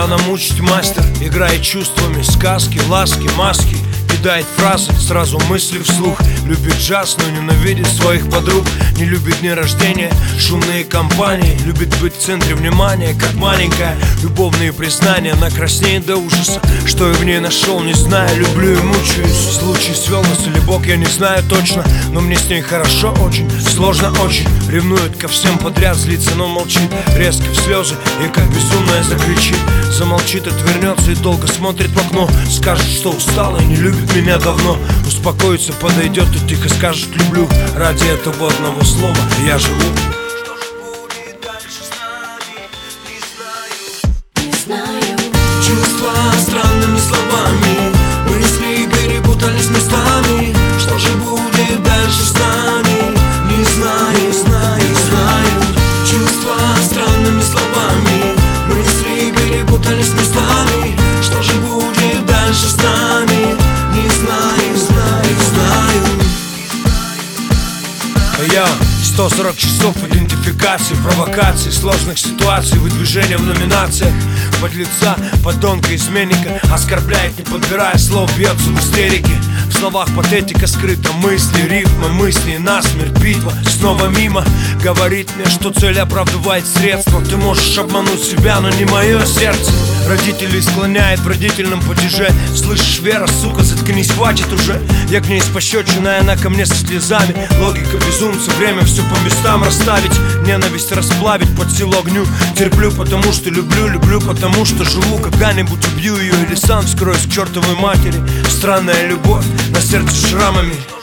Обманом мучить мастер, играет чувствами, сказки, ласки, маски. Кидает фразы, сразу мысли вслух. Любит джаз, но ненавидит своих подруг. Не любит дни рождения, шумные компании. Любит быть в центре внимания, как маленькая. Любовные признания, она краснеет до ужаса. Что я в ней нашел, не знаю, люблю и мучаюсь. Случай свел нас или Бог, я не знаю точно. Но мне с ней хорошо очень, сложно очень. Ревнует ко всем подряд, злится, но молчит. Резко в слезы и как безумная закричит. Замолчит, отвернется и долго смотрит в окно. Скажет, что устала и не любит меня давно. Успокоится, подойдет и тихо скажет люблю. Ради этого одного слова я живу. Что же будет дальше с нами, не знаю. Чувства странными словами, мысли перепутались местами. Что же будет дальше с нами, не знаю, знаю. Чувства странными словами, мысли перепутались местами. Что же будет дальше с нами, не знаю. Я 140 часов идентификации, провокаций, сложных ситуаций, выдвижения в номинациях. Подлеца, подонка, изменника оскорбляет, не подбирая слов, бьется в истерике. В словах патетика скрыта, мысли, рифмы, мысли, насмерть, битва снова мимо. Говорит мне, что цель оправдывает средства. Ты можешь обмануть себя, но не мое сердце. Родителей склоняет в родительном падеже. Слышишь, Вера, сука, заткнись, хватит уже. Я к ней с пощечиной, она ко мне со слезами. Логика безумца, время все по местам расставить. Ненависть расплавить, под силу огню. Терплю, потому что люблю, потому что живу. Когда-нибудь убью ее или сам скроюсь к чертовой матери. Странная любовь, на сердце шрамами.